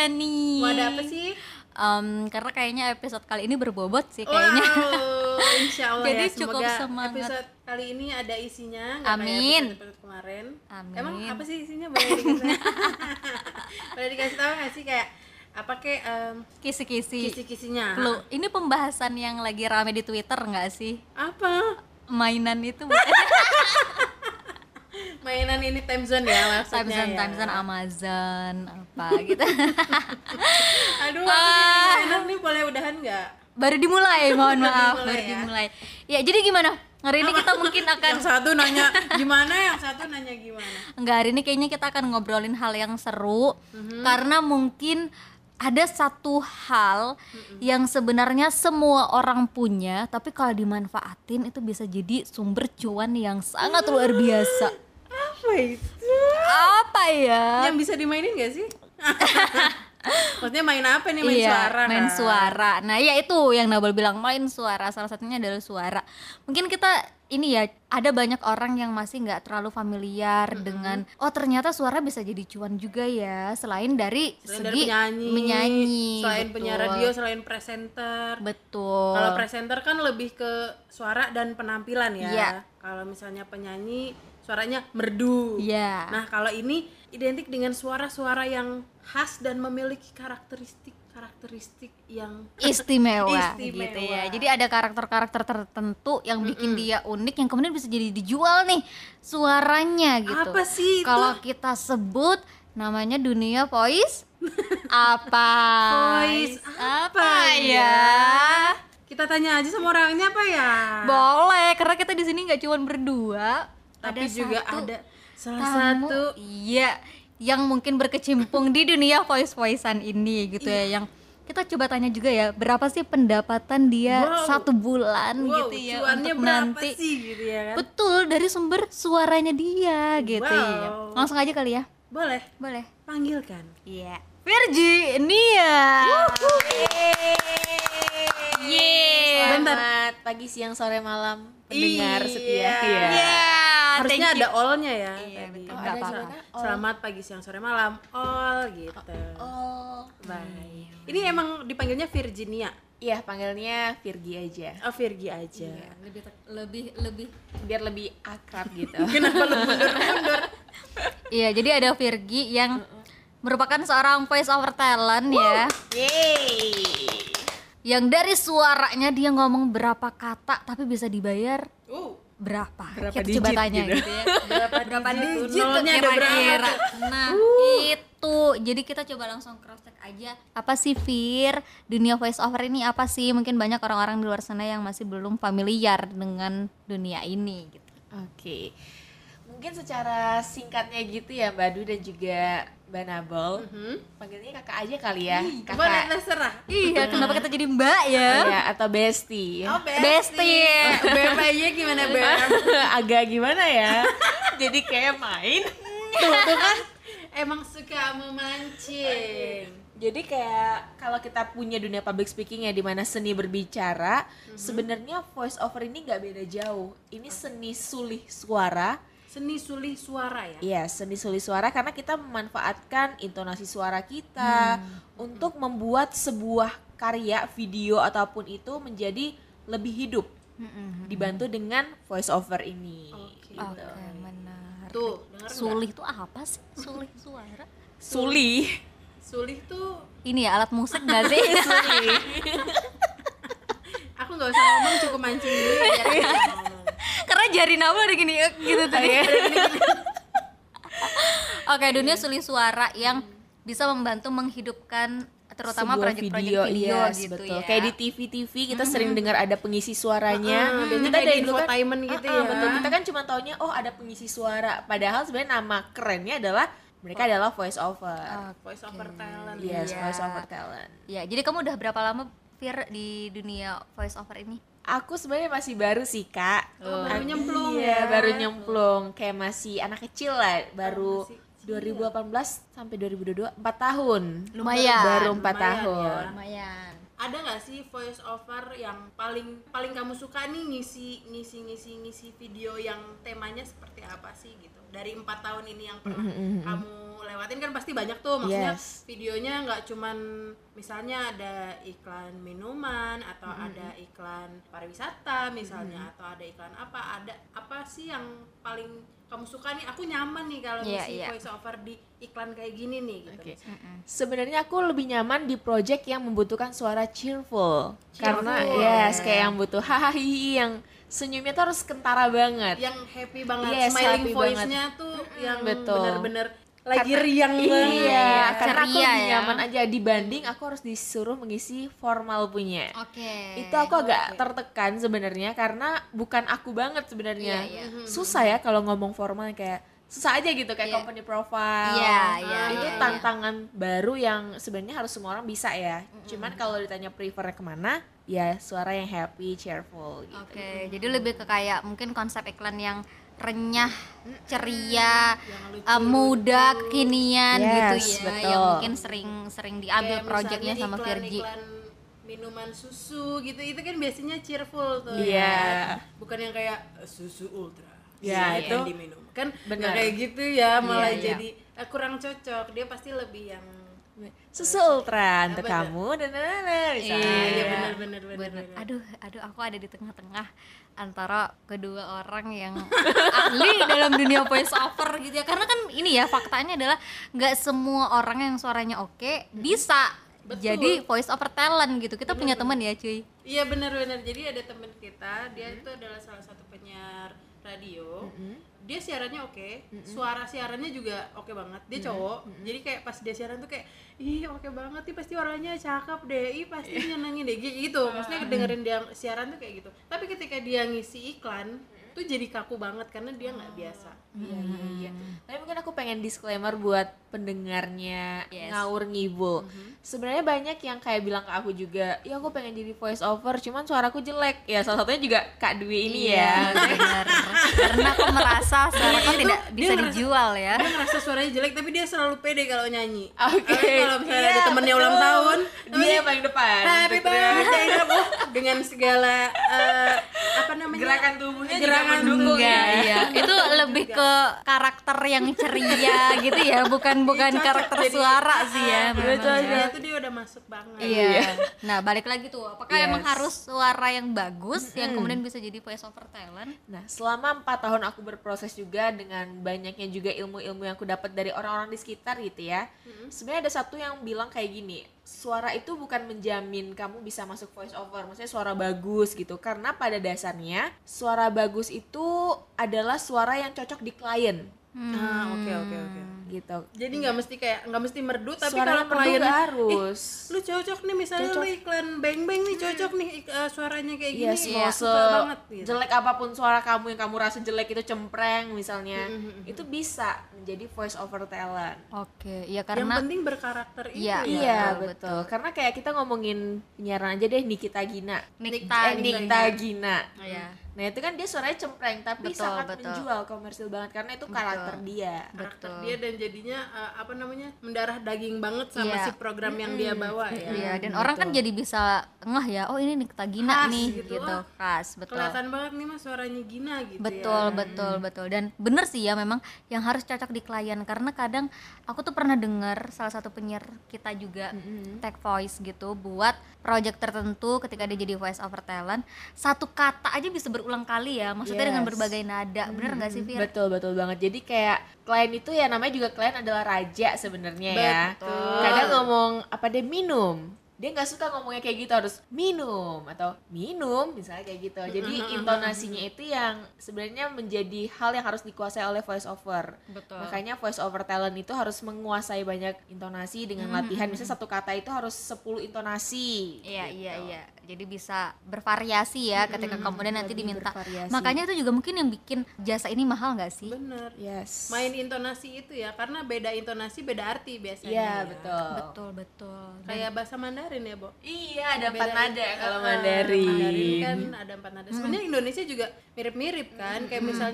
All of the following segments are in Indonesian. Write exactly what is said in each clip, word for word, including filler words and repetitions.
nih. Wadah apa sih? Um, karena kayaknya episode kali ini berbobot sih kayaknya. Wow, insya Allah. Jadi ya, cukup semoga semangat. episode kali ini ada isinya, nggak Amin. kayak episode kemarin. Amin. Emang apa sih isinya? Boleh dikasih, boleh dikasih tahu nggak sih kayak apa kayak um, Kisi-kisi. kisi-kisinya? Loh, ini pembahasan yang lagi rame di Twitter nggak sih? Apa? Mainan itu bukan? Mainan ini time zone ya maksudnya. Time zone, ya. time zone Amazon apa gitu. Aduh, aku Ah. mainan nih boleh udahan nggak? Baru dimulai, mohon Baru maaf, dimulai baru ya. dimulai. Ya, jadi gimana? Hari ini kita mungkin akan Yang satu nanya gimana, yang satu nanya gimana? enggak, hari ini kayaknya kita akan ngobrolin hal yang seru Mhm. karena mungkin ada satu hal yang sebenarnya semua orang punya, tapi kalau dimanfaatin itu bisa jadi sumber cuan yang sangat luar biasa. Apa itu? Apa ya? Yang bisa dimainin gak sih? Maksudnya main apa nih? Main iya, suara main kan? suara. Nah, ya itu yang Nabel bilang, main suara. Salah satunya adalah suara. Mungkin kita ini ya, ada banyak orang yang masih nggak terlalu familiar mm-hmm. dengan oh ternyata suara bisa jadi cuan juga ya, selain dari Selain segi dari penyanyi, menyanyi, selain betul. penyiar radio, selain presenter. Betul. Kalau presenter kan lebih ke suara dan penampilan ya. Iya. Kalau misalnya penyanyi suaranya merdu. Iya. Nah, kalau ini identik dengan suara-suara yang khas dan memiliki karakteristik karakteristik yang istimewa, istimewa. gitu ya. Jadi ada karakter-karakter tertentu yang bikin Mm-mm. dia unik, yang kemudian bisa jadi dijual nih suaranya gitu. Apa sih itu? Kalau kita sebut namanya dunia voice apa? Voice apa, apa ya? ya? Kita tanya aja sama orangnya apa ya? Boleh, karena kita di sini nggak cuma berdua, tapi ada juga satu ada salah tamu, satu iya, yang mungkin berkecimpung di dunia voice-voicean ini gitu ya, yang kita coba tanya juga ya, berapa sih pendapatan dia wow. satu bulan wow, gitu ya cuannya untuk berapa nanti sih gitu ya kan? Betul, dari sumber suaranya dia gitu ya. Wow. Langsung aja kali ya. Boleh, Boleh. panggilkan. Iya. Virginia. Yeay. Selamat pagi, siang, sore, malam pendengar Iya. setia. Iya. Harusnya ada all-nya ya Iya, tadi. betul. Oh, Nggak ada apa-apa. gimana? Oh. Selamat pagi, siang, sore, malam. All gitu. Oh, Baik. Ini emang dipanggilnya Virginia. iya panggilnya Virgi aja. Oh, Virgi aja. Iya, lebih lebih lebih Biar lebih akrab gitu. Kenapa lu mundur-mundur? Iya, jadi ada Virgi yang merupakan seorang voice over talent ya. Yeay. Yang dari suaranya dia ngomong berapa kata tapi bisa dibayar Uh, berapa? Berapa Kita digit coba tanya gitu. gitu, ya. Berapa, berapa digit tuh? digit tuh Nolnya ada berapa kira-kira? tuh? Nah, itu. Jadi kita coba langsung cross check aja. Apa sih Vir? Dunia voice over ini apa sih? Mungkin banyak orang-orang di luar sana yang masih belum familiar dengan dunia ini gitu. Oke. Mungkin secara singkatnya gitu ya Mbak Du dan juga Mbak Nabel. mhm. Panggilnya kakak aja kali ya. Boleh, Kakak. terserah. Iya, kenapa kita jadi mbak ya? Ya, atau bestie. Oh, Bestie. Beb aja gimana, Beb? Agak gimana ya? Jadi kayak main. Tuh, tuh kan emang suka memancing. Jadi kayak kalau kita punya dunia public speaking ya, di mana seni berbicara, sebenarnya voice over ini nggak beda jauh. Ini seni sulih suara. Seni sulih suara ya. Iya, seni sulih suara karena kita memanfaatkan intonasi suara kita untuk membuat sebuah karya video ataupun itu menjadi lebih hidup. Dibantu dengan voice over ini. Oke. Gitu. Oke, menarik. Tuh, denger nggak? Sulih itu apa sih? Sulih suara? Sulih. Sulih tuh Ini ya alat musik gak sih? aku nggak usah ngomong, cukup mancing dulu ya. Biar kita ngomong. Karena jari Nabel ada gini eh, gitu tadi. Oke, dunia sulih suara yang bisa membantu menghidupkan terutama Sebuah proyek-proyek video, yes, gitu betul. ya. Kayak di T V T V kita sering dengar ada pengisi suaranya. Ah, biasanya kita kayak dari di dulu kan infotainment gitu Ah, ah, ya. betul. Kita kan cuma taunya oh ada pengisi suara. Padahal sebenarnya nama kerennya adalah mereka adalah voice over. Voice over talent. Yes, Iya. voice over talent. Ya, jadi kamu udah berapa lama Fir di dunia voice over ini? Aku sebenarnya masih baru sih kak. Oh, baru Aku- nyemplung iya, ya. baru nyemplung. Kayak masih anak kecil lah. Baru masih kecil. dua ribu delapan belas sampai dua ribu dua puluh dua, empat tahun. Lumayan. Baru empat lumayan tahun. ya. Lumayan. Ada nggak sih voice over yang paling paling kamu suka nih ngisi ngisi ngisi ngisi video yang temanya seperti apa sih gitu? Dari empat tahun ini yang pernah kamu lewatin kan pasti banyak tuh, maksudnya Yes. videonya nggak cuman misalnya ada iklan minuman atau Mm-hmm. ada iklan pariwisata misalnya, mm-hmm. atau ada iklan apa, ada apa sih yang paling kamu suka nih, aku nyaman nih kalau Iya, ngisi iya. voice over di iklan kayak gini nih gitu. Oke. misalnya. Sebenarnya aku lebih nyaman di project yang membutuhkan suara cheerful, karena Cheerful. yes kayak yang butuh hahaha yang senyumnya tuh harus kentara banget. Yang happy banget, Yes, smiling happy voice-nya tuh yang betul. bener-bener lagi riang banget. Iya, karena aku Ceria lebih ya. nyaman aja dibanding aku harus disuruh mengisi formal punya. Oke. Itu aku agak tertekan sebenarnya karena bukan aku banget sebenarnya. Iya, iya. Susah ya kalau ngomong formal, kayak susah aja gitu kayak Iya. company profile. Iya, iya, Itu iya, iya. tantangan baru yang sebenarnya harus semua orang bisa ya. Cuman kalau ditanya prefernya kemana, ya suara yang happy, cheerful gitu. Oke, jadi lebih ke kayak mungkin konsep iklan yang renyah, ceria, eh, muda, kekinian Yes, gitu ya, betul. yang mungkin sering-sering diambil Kayak proyeknya misalnya sama Virgi. iklan-iklan minuman susu gitu, itu kan biasanya cheerful tuh. Iya. ya. Bukan yang kayak "Eh, susu ultra. Ya, silakan itu diminum. Kan benar. nggak kayak gitu ya, malah Iya, iya. jadi eh, kurang cocok. Dia pasti lebih yang Susu ultra untuk Apa kamu dan dan iya, iya benar benar benar. Bener. Aduh, aduh aku ada di tengah-tengah antara kedua orang yang ahli dalam dunia voice over gitu ya. Karena kan ini ya faktanya adalah nggak semua orang yang suaranya oke bisa Betul. jadi voice over talent gitu. Kita punya teman ya, cuy. Iya benar-benar. Jadi ada teman kita, dia itu adalah salah satu penyiar radio. Dia siarannya oke, suara siarannya juga oke banget. Dia cowok, jadi kayak pas dia siaran tuh kayak, ih oke banget nih, pasti orangnya cakep deh, ih pasti nyenengin deh gitu. Maksudnya dengerin dia siaran tuh kayak gitu. Tapi ketika dia ngisi iklan, tuh jadi kaku banget karena dia nggak biasa. Iya iya iya. Tapi mungkin aku pengen disclaimer buat pendengarnya Yes. ngawur ngibul. Sebenarnya banyak yang kayak bilang ke aku juga, ya aku pengen jadi voice over, cuman suaraku jelek. Ya salah satunya juga Kak Dwi ini ya. benar. Karena aku merasa suaraku Itu tidak dia bisa ngerasa- dijual ya. Dia ngerasa suaranya jelek tapi dia selalu pede kalau nyanyi. Oke. Tapi kalau misalnya Iya, ada temennya betul. ulang tahun, Dia namanya, yang paling depan. Happy Betul. birthday oh, dengan segala eh, apa namanya Gerakan tubuhnya juga gerakan mendukung tubuh, ya. Iya, itu lebih ke karakter yang ceria gitu ya, bukan bukan Cocok karakter jadi- suara sih ya. Ah, memang betul, ya. itu dia udah masuk banget. Iya. Nah, balik lagi tuh, apakah Yes. emang harus suara yang bagus yang kemudian bisa jadi voice over talent? Nah, selama empat tahun aku berproses juga dengan banyaknya juga ilmu-ilmu yang aku dapat dari orang-orang di sekitar gitu ya. Sebenarnya ada satu yang bilang kayak gini, suara itu bukan menjamin kamu bisa masuk voice over, maksudnya suara bagus gitu. Karena pada dasarnya suara bagus itu adalah suara yang cocok di klien Ah, oke oke oke. gitu. Jadi nggak mesti kayak nggak mesti merdu, tapi Suaranya kalau klien merdu nggak harus. "Ih, lu cocok nih misalnya Cocok. lu iklan beng beng nih cocok nih ik- eh, suaranya kayak Iya, gini, mau suka se banget gitu. jelek apapun suara kamu yang kamu rasa jelek itu cempreng misalnya, itu bisa menjadi voice over talent. Oke, ya Yang karena penting berkarakter itu Iya, ya. Iya betul, betul. Karena kayak kita ngomongin penyiaran aja deh, Nikita Gina. Nikta eh, Nikta Gina. Iya. Nah itu kan dia suaranya cempreng tapi Betul, sangat betul. menjual, komersil banget karena itu karakter dia. Karakter Betul. dia dan jadinya eh, apa namanya mendarah daging banget sama Iya. si program yang dia bawa ya. Iya, dan orang kan jadi bisa ngeh ya, oh ini Nikta Gina Khas nih gitu, gitu, wah. khas, betul. Kelihatan banget nih mas suaranya Gina gitu Betul, ya. betul, betul. Dan bener sih ya memang yang harus cocok di klien, karena kadang aku tuh pernah dengar salah satu penyiar kita juga tag voice gitu buat project tertentu, ketika dia jadi voice over talent, satu kata aja bisa berulang kali ya, maksudnya dengan Yes. berbagai nada. Bener nggak sih, Fir? Betul betul banget. Jadi kayak klien itu ya namanya juga klien adalah raja sebenarnya ya. Betul. Kadang ngomong apa deh minum, dia nggak suka ngomongnya kayak gitu, harus minum atau minum misalnya kayak gitu. Jadi intonasinya itu yang sebenarnya menjadi hal yang harus dikuasai oleh voice over. Betul. Makanya voice over talent itu harus menguasai banyak intonasi dengan latihan. Misalnya satu kata itu harus sepuluh intonasi. Iya, gitu. iya, iya. Jadi bisa bervariasi ya ketika kemudian nanti lebih diminta. bervariasi. Makanya itu juga mungkin yang bikin jasa ini mahal nggak sih? Bener. Yes. Main intonasi itu ya, karena beda intonasi beda arti biasanya. Iya ya. betul. Betul, betul. Kayak bahasa Mandarin ya, Bo. Iya ada empat Beda- nada kalau eh, Mandarin. Mandarin kan ada empat nada. Sebenarnya Indonesia juga mirip-mirip kan, kayak misalnya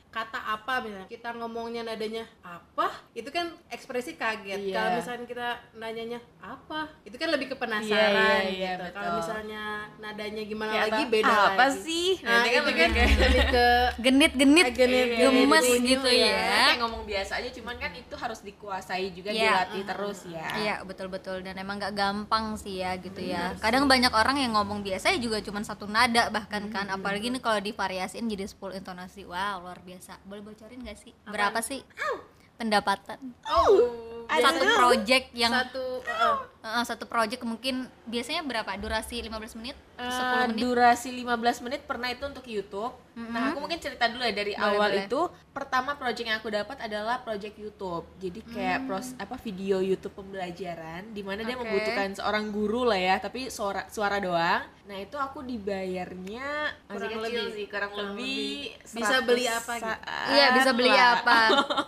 kata apa misalnya kita ngomongnya nadanya apa itu kan ekspresi kaget. Iya. Kalau misalnya kita nanyanya apa itu kan lebih ke penasaran Iya, iya, iya, gitu. betul. Kalau misalnya nadanya gimana Kayak lagi apa- beda apa lagi. sih? Nah, Nanti kan itu lebih kan kayak- lebih ke Genit-genit, genit, gemes genit, gitu genit, ya. Kayak ngomong biasa aja, cuman kan itu harus dikuasai juga, Iya. dilatih terus ya. Iya betul-betul, dan emang gak gampang sih ya gitu ya. Kadang banyak orang yang ngomong biasa ya juga cuma satu nada bahkan kan, apalagi nih kalau divariasiin jadi sepuluh intonasi. Wow, luar biasa. Boleh bocorin gak sih? Berapa sih pendapatan? oh Satu biasanya project yang satu uh, uh, satu project mungkin biasanya berapa? Durasi lima belas menit? Eh, sepuluh menit? durasi lima belas menit pernah itu untuk YouTube. Nah, aku mungkin cerita dulu ya dari Boleh, awal boleh. itu. Pertama project yang aku dapat adalah project YouTube. Jadi kayak pros apa video YouTube pembelajaran di mana dia Oke. membutuhkan seorang guru lah ya, tapi suara suara doang. Nah, itu aku dibayarnya masih Kurang kecil lebih. sih, kurang, Kurang lebih lebih. Bisa beli apa gitu? seratus Iya, bisa beli lah. apa?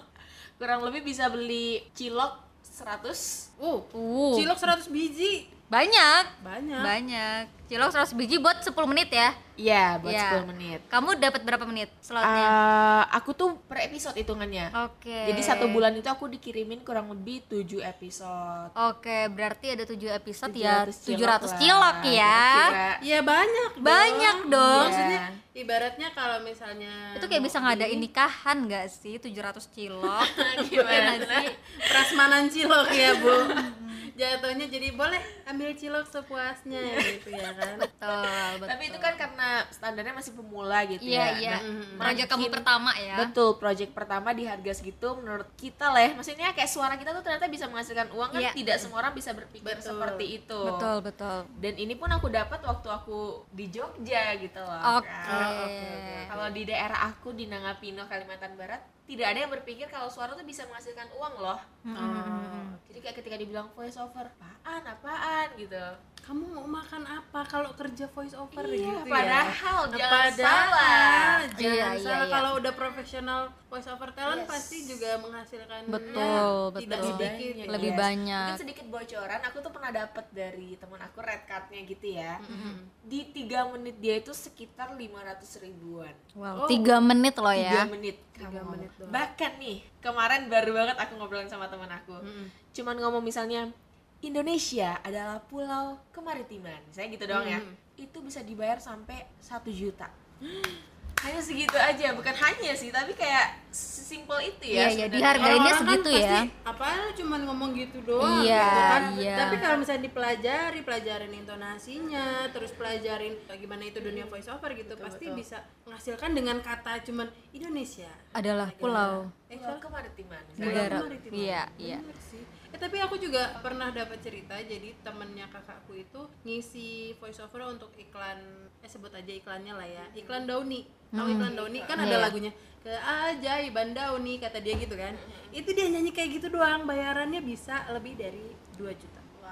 Kurang lebih bisa beli cilok seratus. uh Uh, cilok seratus biji banyak. banyak. Banyak. Cilok seratus biji buat sepuluh menit ya. Iya, buat Iya. sepuluh menit. Kamu dapat berapa menit slotnya? Eh, aku tuh per episode hitungannya. Oke. Jadi satu bulan itu aku dikirimin kurang lebih tujuh episode. Oke, berarti ada tujuh episode ya, tujuh ratus lah. cilok ya. Kira-kira. Iya banyak dong. Banyak dong. Iya. Maksudnya ibaratnya kalau misalnya Itu kayak bisa mau ngadain ini, nikahan gak sih? tujuh ratus cilok. Gimana? Iya sih? prasmanan cilok ya bu. Jatuhnya jadi boleh ambil cilok sepuasnya gitu ya kan. Betul, betul. Tapi itu kan karena standarnya masih pemula gitu Iya, ya. iya. Nah, Project kamu makin- pertama ya. Betul, project pertama di harga segitu menurut kita lah ya. Maksudnya kayak suara kita tuh ternyata bisa menghasilkan uang kan, Iya. tidak semua orang bisa berpikir Betul. seperti itu. Betul, betul. Dan ini pun aku dapat waktu aku di Jogja gitu loh. Oke. Kan. Kalau di daerah aku di Nangapino, Kalimantan Barat, tidak ada yang berpikir kalau suara tuh bisa menghasilkan uang loh. Oh. Jadi kayak ketika dibilang voice over, apaan, apaan gitu. Kamu mau makan apa kalau kerja voice over Iya, gitu padahal ya? jangan Padahal salah. jangan Iya, iya, salah. iya. Kalau udah profesional voice over talent Yes. pasti juga menghasilkan Betul, tidak betul. sedikit. Banyak, Lebih yes. banyak. Mungkin sedikit bocoran, aku tuh pernah dapet dari teman aku red cardnya gitu ya. Di tiga menit dia itu sekitar lima ratus ribuan. Wow, tiga menit loh Tiga ya. menit. Tiga Kamu. menit doang. Bahkan nih, kemarin baru banget aku ngobrolin sama teman aku. Cuman ngomong misalnya, Indonesia adalah pulau kemaritiman. Saya gitu doang ya. Itu bisa dibayar sampai satu juta. Hanya segitu aja, bukan hanya sih, tapi kayak sesimpel itu ya. Iya, iya, sebenarnya. dihargainnya Orang-orang segitu kan ya. pasti, apaan lu cuman ngomong gitu doang Iya, gitu kan. iya. Tapi kalau misalnya dipelajari, pelajarin intonasinya, terus pelajarin bagaimana itu dunia voice over gitu, pasti bisa menghasilkan dengan kata cuman Indonesia Adalah pulau eh Pulau salah. kemaritiman. negara. Kemaritiman. Iya, iya. Bener sih. Eh tapi aku juga pernah dapat cerita, jadi temennya kakakku itu ngisi voice over untuk iklan, eh sebut aja iklannya lah ya, iklan Downy. Tahu iklan Downy kan ada Iya. lagunya Keajaiban Downy kata dia gitu kan. Itu dia nyanyi kayak gitu doang, bayarannya bisa lebih dari dua juta.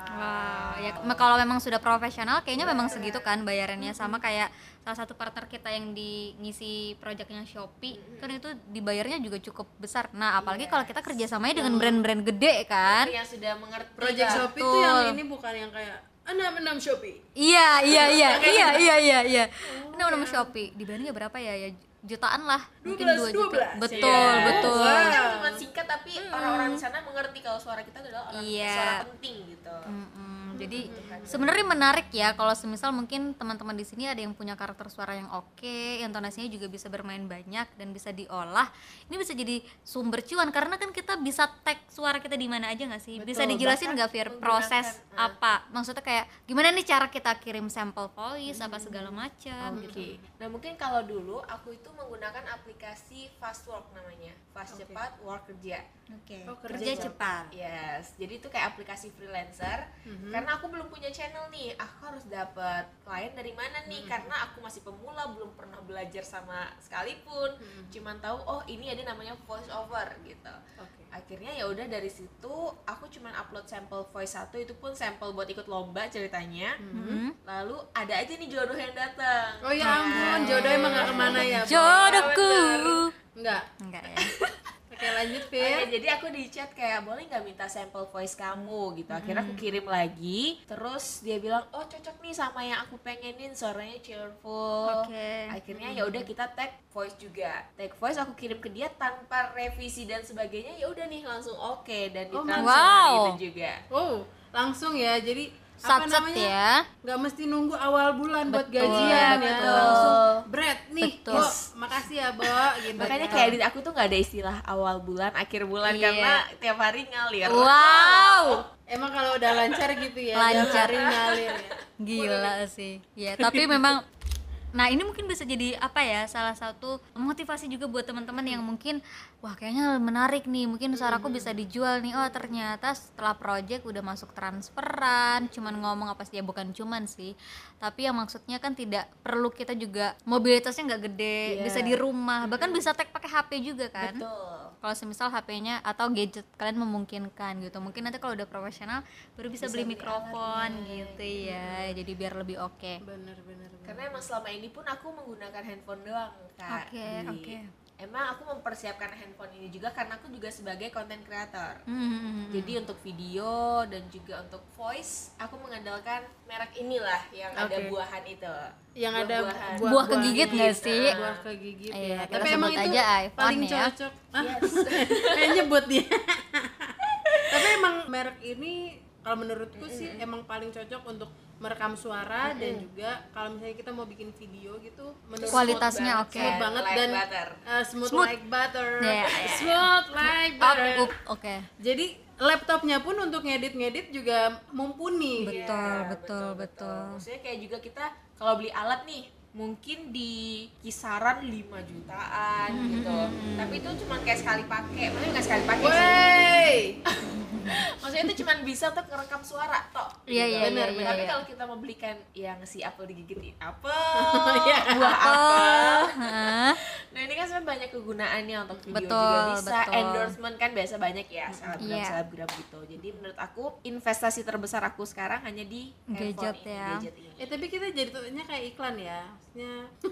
Wow, ya me- kalau memang sudah profesional kayaknya memang segitu kan bayarannya, sama kayak salah satu partner kita yang di ngisi proyeknya Shopee kan itu dibayarnya juga cukup besar. Nah, apalagi kalau kita kerjasamanya dengan brand-brand gede kan. Yang sudah mengerti Project lah. Shopee itu yang ini bukan yang kayak enam enam Shopee. Iya, iya, iya, iya, iya, iya, iya. Ini nama Shopee, dibayarnya berapa ya? Ya jutaan lah, mungkin dua belas, dua dua juta. belas. Betul, Iya. betul. Soalnya kan cuma singkat, tapi orang-orang di sana mengerti kalau suara kita adalah orang Iya. suara penting gitu. Mm-mm. Jadi sebenarnya menarik ya kalau semisal mungkin teman-teman di sini ada yang punya karakter suara yang oke, intonasinya juga bisa bermain banyak dan bisa diolah. Ini bisa jadi sumber cuan karena kan kita bisa tag suara kita di mana aja nggak sih? Bisa Betul, dijelasin bahkan nggak Fir menggunakan, proses uh, apa? Maksudnya kayak gimana nih cara kita kirim sampel voice apa segala macam Oke. gitu. Nah, mungkin kalau dulu aku itu menggunakan aplikasi Fast Work namanya. Fast Oke. cepat, work kerja. Oke. Oh, kerja kerja cepat. Yes, jadi itu kayak aplikasi freelancer. Karena aku belum punya channel nih, aku harus dapat klien dari mana nih? Karena aku masih pemula, belum pernah belajar sama sekalipun. Cuman tahu oh ini ada namanya voice over gitu. Oke. Akhirnya ya udah dari situ aku cuman upload sampel voice satu, itu pun sampel buat ikut lomba ceritanya. Hmm. Lalu ada aja nih jodoh yang datang. Oh ya ampun, jodoh emang gak kemana ya? Bu? Jodohku. Enggak. Enggak ya. Oke, Oke, lanjut Oke, Fir. jadi aku di chat kayak boleh nggak minta sampel voice kamu gitu. Akhirnya aku kirim lagi. Terus dia bilang, oh cocok nih sama yang aku pengenin, suaranya cheerful. Oke. Akhirnya ya udah kita tag voice juga. Tag voice aku kirim ke dia tanpa revisi dan sebagainya. Ya udah nih langsung oke dan Oh, ditransfer wow. itu juga. Oh, langsung ya. Jadi apa Sat-sat namanya? ya. Nggak mesti nunggu awal bulan buat Betul, gajian ya. betul. Langsung bread nih. Betul. Bo, makasih ya, Bo gitu. Makanya kan. kayak di aku tuh nggak ada istilah awal bulan, akhir bulan Iya. karena tiap hari ngalir. Wow. Emang kalau udah lancar gitu ya, Lancar. tiap hari ngalir ya. Gila sih. Ya, tapi memang nah ini mungkin bisa jadi apa ya, salah satu motivasi juga buat teman-teman yang mungkin wah kayaknya menarik nih, mungkin suaraku bisa dijual nih. Oh ternyata setelah project udah masuk transferan, cuman ngomong apa sih ya, bukan cuman sih, tapi yang maksudnya kan tidak perlu kita juga mobilitasnya nggak gede, Iya. bisa di rumah, bahkan bisa tag pakai H P juga kan. Betul. Kalau semisal H P-nya atau gadget kalian memungkinkan gitu, mungkin nanti kalau udah profesional baru bisa, Bisa beli beli mikrofon alatnya. gitu ya, jadi biar lebih oke. Bener, bener, bener. Karena emang selama ini pun aku menggunakan handphone doang, Kak. Oke, Di- oke. Emang aku mempersiapkan handphone ini juga karena aku juga sebagai content creator. Hmm. Jadi untuk video dan juga untuk voice, aku mengandalkan merek inilah yang ada Oke. buahan itu. Yang ada Buah-buahan. buah, Buah kegigit nggak buahnya. sih? Buah kegigit Iya, ya. kita Tapi emang sebut itu aja iPhone paling ya. cocok. Ah, Yes. kayak nyebut dia. Tapi emang merek ini kalau menurutku sih emang paling cocok untuk merekam suara dan juga kalau misalnya kita mau bikin video gitu, menurut Kualitasnya Smooth oke. smooth banget Like dan butter. uh, smooth, Smooth. like butter, Yeah, yeah. smooth like Up, butter. up, oke. Jadi laptopnya pun untuk ngedit-ngedit juga mumpuni. Betul, Iya, betul, betul. Maksudnya kayak juga kita kalau beli alat nih mungkin di kisaran lima jutaan Hmm, gitu. Tapi itu cuma kayak sekali pakai. Maksudnya bukan sekali pakai sih. Wey, Maksudnya itu cuma bisa untuk ngerekam suara toh. Iya, iya, Bener, iya, iya, Tapi iya. kalau kita mau belikan yang si apel digigitin apel, Iya. buah apel. Hah? Nah ini kan sebenarnya banyak kegunaannya untuk video Betul, juga bisa, betul. endorsement kan biasa banyak ya selebgram Iya. selebgram gitu. Jadi menurut aku investasi terbesar aku sekarang hanya di handphone Gadget ini, ya. gadget ini. eh tapi kita jadi tuanya kayak iklan ya, maksudnya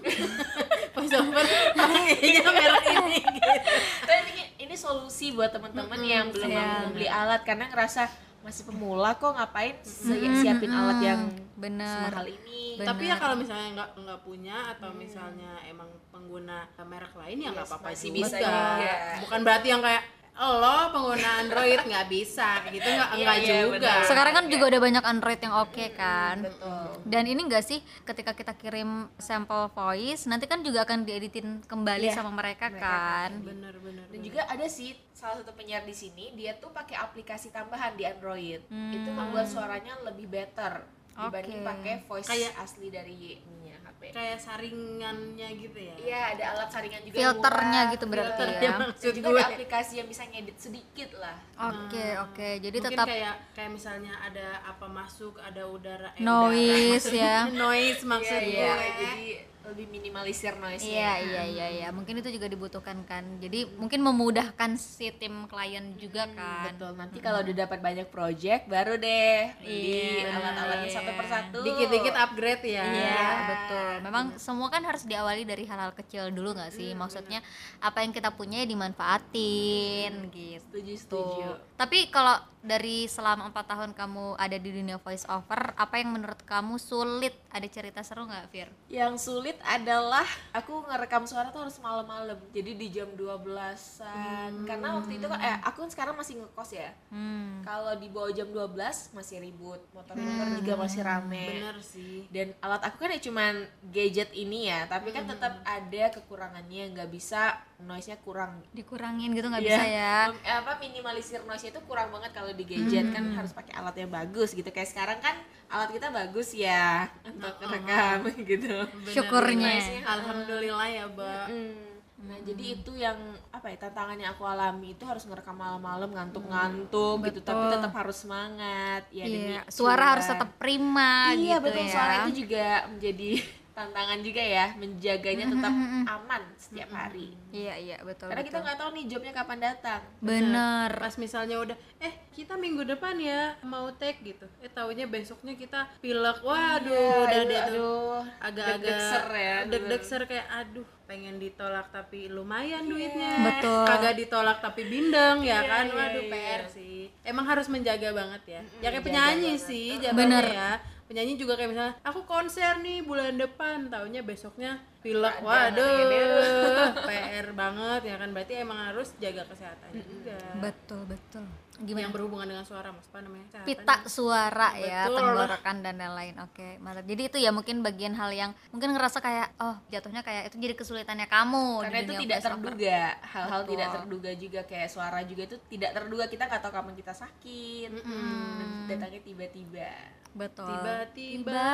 voiceover pakainya merek ini gitu. Tapi ini, ini solusi buat teman-teman yang belum iya. mampu membeli alat karena ngerasa masih pemula kok ngapain si- siapin alat yang Bener. semahal ini. Bener. Tapi ya kalau misalnya nggak nggak punya atau misalnya emang pengguna merek lain ya nggak Yes, apa-apa masih juga. bisa juga. Bukan berarti yang kayak lo pengguna Android nggak bisa gitu, nggak Iya, nggak iya, juga. benar. Sekarang kan juga udah banyak Android yang oke kan. Betul. Dan ini enggak sih ketika kita kirim sampel voice nanti kan juga akan dieditin kembali Iya, sama mereka, mereka kan. Bener-bener. Dan juga ada sih salah satu penyiar di sini dia tuh pakai aplikasi tambahan di Android. Hmm. Itu membuat suaranya lebih better dibanding Oke. pakai voice Kayak- asli dari ininya H P. Kayak saringannya gitu ya. Iya, ada alat saringan juga Filternya murah. gitu berarti Filternya ya. Dan maksud juga gue. ada aplikasi yang bisa ngedit sedikit lah. Oke, oke. Jadi Mungkin tetap kayak kayak misalnya ada apa masuk, ada udara, eh, noise ya. udara. Noise maksud Iya, gue. jadi lebih minimalisir noise-nya. Iya, iya, iya, iya. Mungkin itu juga dibutuhkan kan. Jadi mungkin memudahkan si tim klien juga kan. Betul, nanti kalau udah dapat banyak project baru deh beli Iya, alat-alatnya iya. satu persatu. Dikit-dikit upgrade ya. Iya, betul. Memang semua kan harus diawali dari hal-hal kecil dulu nggak sih? Maksudnya apa yang kita punya ya dimanfaatin gitu. Setuju, setuju. Tapi kalau dari selama empat tahun kamu ada di dunia voice over, apa yang menurut kamu sulit? Ada cerita seru nggak, Fir? Yang sulit adalah aku ngerekam suara tuh harus malam-malam. Jadi di jam dua belasan. Karena waktu itu kan eh aku kan sekarang masih ngekos ya. Hmm. Kalau di bawah jam dua belas masih ribut, motor-motor juga masih rame. Bener sih. Dan alat aku kan ya cuman gadget ini ya, tapi kan tetap ada kekurangannya, nggak bisa noise-nya kurang. Dikurangin gitu nggak Iya. bisa ya? Mem- apa minimalisir noise itu kurang banget kalau di gadget kan harus pakai alat yang bagus gitu. Kayak sekarang kan alat kita bagus ya untuk rekam gitu. Syukurnya. Noise-nya, Alhamdulillah ya, Mbak. mm. Nah, jadi itu yang apa ya tantangannya aku alami, itu harus ngerekam malam-malam ngantuk-ngantuk gitu, tapi tetap harus semangat ya demi Iya, suara harus cuan. tetap prima Iya gitu betul, ya. suara itu juga menjadi tantangan juga ya menjaganya tetap aman setiap hari. Iya iya betul. Karena kita betul. nggak tahu nih jobnya kapan datang. Bener. Pas misalnya udah eh kita minggu depan ya mau take gitu, eh taunya besoknya kita pilek, waduh Iya, udah aduh, deh tuh aduh, agak-agak deg-deg ser ya, deg-deg ser kayak aduh pengen ditolak tapi lumayan duitnya, Betul. kagak ditolak tapi bindeng ya Iya, kan, iya, waduh iya. P R sih, emang harus menjaga banget ya, ya kayak jaga penyanyi banget. sih Uh-uh. jatuhnya Bener. ya. Penyanyi juga kayak misalnya aku konser nih bulan depan, taunya besoknya pilek, Ada, waduh P R banget ya kan, berarti emang harus jaga kesehatannya juga. Betul betul. Yang Gimana? berhubungan dengan suara, mas apa namanya? Kesehatan. Pita suara ya, Betul. tenggorokan dan lain-lain. Oke, mantap. Jadi itu ya mungkin bagian hal yang mungkin ngerasa kayak oh jatuhnya kayak itu jadi kesulitannya kamu Karena di itu dunia tidak voice over. terduga, hal-hal Betul. tidak terduga juga kayak suara juga itu tidak terduga, kita nggak tahu kapan kita sakit, dan datangnya tiba-tiba. Betul. Tiba-tiba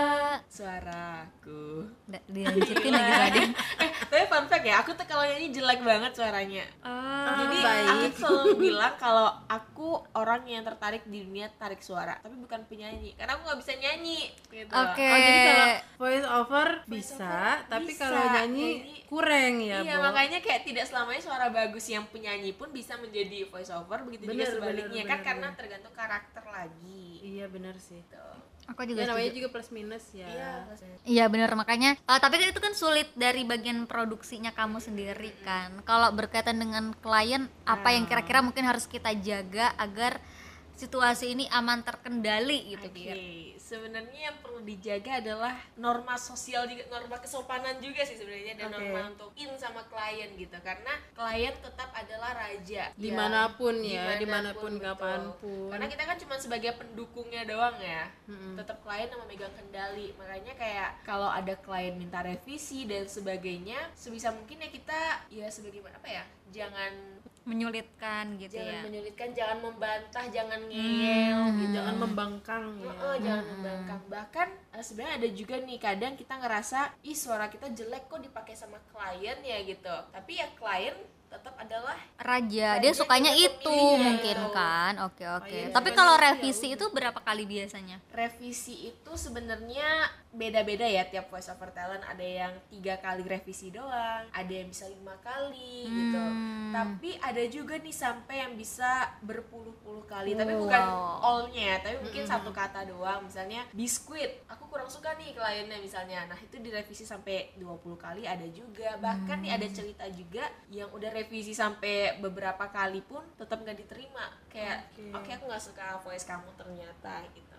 Suaraku. Da- dilanjutin lagi tadi. Eh, tapi fun fact ya, aku tuh kalau nyanyi jelek banget suaranya. Ah, Jadi baik. aku selalu bilang kalau aku orang yang tertarik di dunia tarik suara, tapi bukan penyanyi, karena aku nggak bisa nyanyi. Gitu. Oke. Oh jadi kalau voice over bisa, over tapi bisa. kalau nyanyi Nyanyi- kurang ya, Iya, Bo. makanya kayak tidak selamanya suara bagus yang penyanyi pun bisa menjadi voice over, begitu juga Bener, sebaliknya bener, kan bener, karena bener. tergantung karakter lagi. Iya benar sih. Gitu. Aku juga Ya namanya setuju. juga plus minus ya. Iya. Iya benar, makanya eh, tapi kan itu kan sulit dari bagian produksinya kamu sendiri kan. Kalau berkaitan dengan klien, apa yang kira-kira mungkin harus kita jaga agar situasi ini aman terkendali gitu Oke, Kir. sebenarnya yang perlu dijaga adalah norma sosial juga, norma kesopanan juga sih sebenarnya, dan Oke. norma untuk in sama klien gitu, karena klien tetap adalah raja Dimanapun ya, dimanapun, dimanapun, betul. kapanpun. Karena kita kan cuma sebagai pendukungnya doang ya, Mm-mm. tetap klien yang memegang kendali. Makanya kayak kalau ada klien minta revisi dan sebagainya, sebisa mungkin ya kita ya sebagai apa ya, jangan Menyulitkan gitu jangan ya. menyulitkan, jangan membantah, jangan ngeyel gitu. Jangan membangkang ya. Heeh, jangan membangkang. Bahkan eh, sebenarnya ada juga nih kadang kita ngerasa ih suara kita jelek kok dipakai sama klien ya gitu. Tapi ya klien tetap adalah Raja, Raja dia sukanya juga itu pemilihnya. mungkin kan. Oke oke. Klien Tapi sukanya kalau itu ya revisi udah. itu berapa kali biasanya? revisi itu sebenarnya beda-beda ya tiap voice over talent. Ada yang tiga kali revisi doang, ada yang bisa lima kali gitu. Hmm. Tapi ada juga nih sampai yang bisa berpuluh-puluh kali. Tapi Wow. bukan all-nya, tapi mungkin satu kata doang. Misalnya biskuit, aku kurang suka nih kliennya misalnya. Nah itu direvisi sampai dua puluh kali ada juga. Bahkan nih ada cerita juga yang udah revisi sampai beberapa kali pun tetap nggak diterima. Kayak oke Oke. aku nggak suka voice kamu ternyata gitu.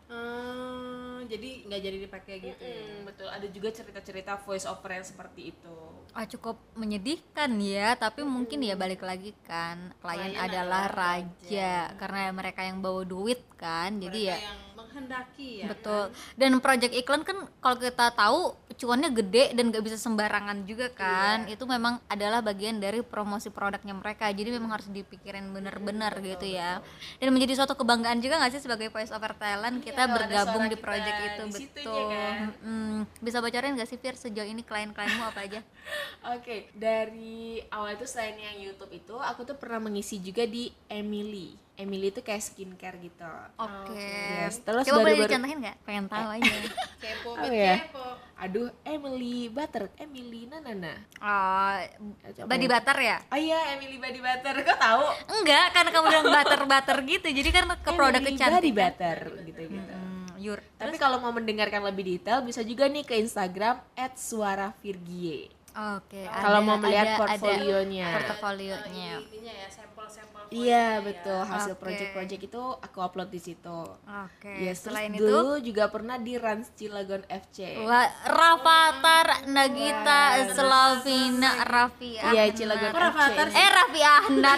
Hmm, jadi nggak jadi dipakai gitu ya. Mm-mm, betul, ada juga cerita-cerita voice over yang seperti itu. Ah, cukup menyedihkan ya, tapi mungkin ya balik lagi kan klien Klien adalah adalah raja karena mereka yang bawa duit kan, jadi Mereka ya yang menghendaki ya. betul. Dan project iklan kan kalau kita tahu cuannya gede dan gak bisa sembarangan juga kan. Itu memang adalah bagian dari promosi produknya mereka. Jadi memang harus dipikirin bener-bener gitu ya. Dan menjadi suatu kebanggaan juga gak sih sebagai voice over talent Iya, kita kalau ada bergabung suara di project kita itu, di situnya betul. kan. Mm, bisa bocorin gak sih Fir sejauh ini klien-klienmu apa aja? Oke, dari awal itu selain yang YouTube itu, aku tuh pernah mengisi juga di Emily. Emily itu kayak skincare gitu. Oke. Yes, terus Coba boleh baru-baru- dicontohin nggak? Pengen tahu aja. Kepo, Oh, bet ya? kepo. Aduh, Emily Butter, Emily Nanana. Oh, Coba body ya. butter ya? Oh iya, Emily Body Butter. Kok tahu? Enggak, karena kamu bilang butter-butter gitu. Jadi kan ke produk Emily Body kecantikan. Butter gitu-gitu. Hmm, Yur. Tapi kalau mau mendengarkan lebih detail bisa juga nih ke Instagram et suara virgie. Oke. Kalau ada- mau melihat ada- portfolionya. ada portofolionya. Ini ininya ya, sampel-sampel Iya, voice-nya betul. ya. Hasil Oke. project-project itu aku upload di situ. Oke. Yes, terus Selain itu, dulu juga pernah di Rans Cilegon F C. Wah, Rafathar, Nagita, Slavina, Raffi Iya, Ahmad. Cilegon Kok F C. Rafathar Eh, Raffi Ahmad.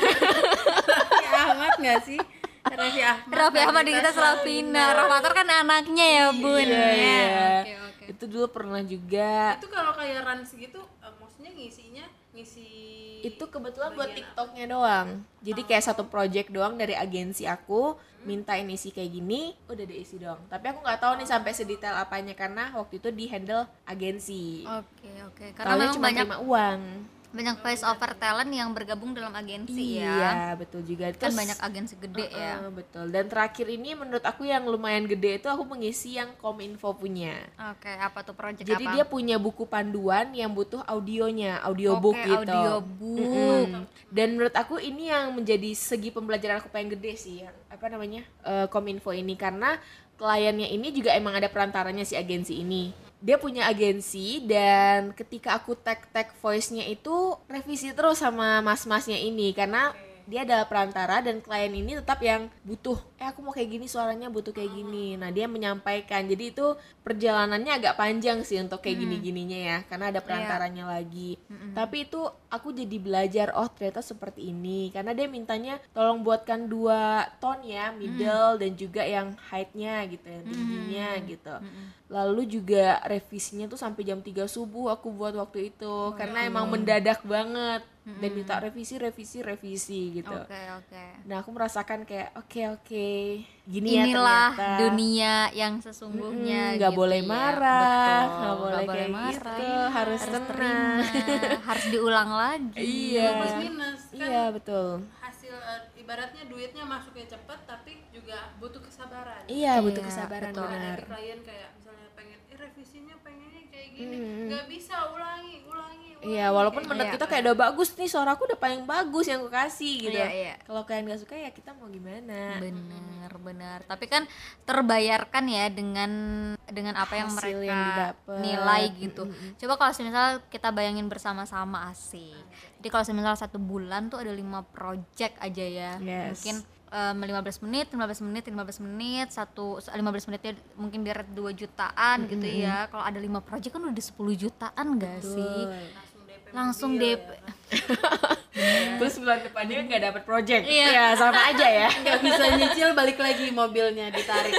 Raffi Ahmad nggak sih? Raffi Ahmad. Raffi Ahmad Nagita Slavina. Rafathar kan anaknya ya, Bun. Iya, Ya, iya. Oke, oke. Itu dulu pernah juga. Itu kalau kayak runs gitu, eh, maksudnya ngisinya ngisi. Itu kebetulan buat bagian TikToknya doang. Jadi kayak satu project doang dari agensi aku, minta ini isi kayak gini, udah diisi doang. Tapi aku nggak tahu nih sampai sedetail apanya karena waktu itu di handle agensi. Oke, oke. Karena Taunya memang cuma banyak terima uang. banyak voice over talent yang bergabung dalam agensi ya. Iya, betul juga. Kan Terus, banyak agensi gede uh-uh, ya. betul. Dan terakhir ini menurut aku yang lumayan gede itu aku mengisi yang Kominfo punya. Oke, apa tuh project Jadi apa? dia punya buku panduan yang butuh audionya, audiobook Oke, gitu. audiobook. Mm-mm. Dan menurut aku ini yang menjadi segi pembelajaran aku paling gede sih, yang apa namanya uh, Kominfo ini, karena kliennya ini juga emang ada perantaranya si agensi ini. Dia punya agensi dan ketika aku tag-tag voice-nya itu revisi terus sama mas-masnya ini karena dia adalah perantara dan klien ini tetap yang butuh eh aku mau kayak gini suaranya butuh kayak gini. Nah dia menyampaikan, jadi itu perjalanannya agak panjang sih untuk kayak gini-gininya ya karena ada perantaranya lagi. Tapi itu aku jadi belajar oh ternyata seperti ini karena dia mintanya tolong buatkan dua tone ya, middle dan juga yang height-nya gitu, yang tingginya gitu. Lalu juga revisinya tuh sampai jam tiga subuh aku buat waktu itu karena emang mendadak banget dan minta revisi revisi revisi gitu. Oke, oke. Nah aku merasakan kayak oke oke gini ya Inilah ternyata dunia yang sesungguhnya. nggak gitu boleh ya. marah, Betul, nggak boleh nggak kayak marah, gitu, harus tenang. terima, harus diulang lagi. Iya. Plus minus kan Iya betul. hasil eh, ibaratnya duitnya masuknya cepet tapi juga butuh kesabaran. Iya butuh Iya, kesabaran betul. benar. Ada klien kayak misalnya pengen eh revisinya pengennya kayak gini, nggak bisa ulangi ulangi. ulangi. Iya walaupun Iya, menurut iya. kita kayak udah bagus nih suaraku udah paling bagus yang aku kasih gitu. Iya, iya. Kalau kalian gak suka ya kita mau gimana? Benar, benar. Tapi kan terbayarkan ya dengan dengan apa yang Hasil mereka yang didapet. nilai gitu. Coba kalau misal kita bayangin bersama-sama asik. Jadi kalau misal satu bulan tuh ada lima project aja ya. Yes. Mungkin em, lima belas menit, lima belas menit, lima belas menit, satu lima belas menitnya mungkin di rate dua jutaan gitu ya. Kalau ada lima project kan udah sepuluh jutaan gak sih? Langsung D P. Terus bulan depannya nggak dapat project. Iya. Ya sama aja ya. Nggak bisa nyicil balik lagi mobilnya ditarik.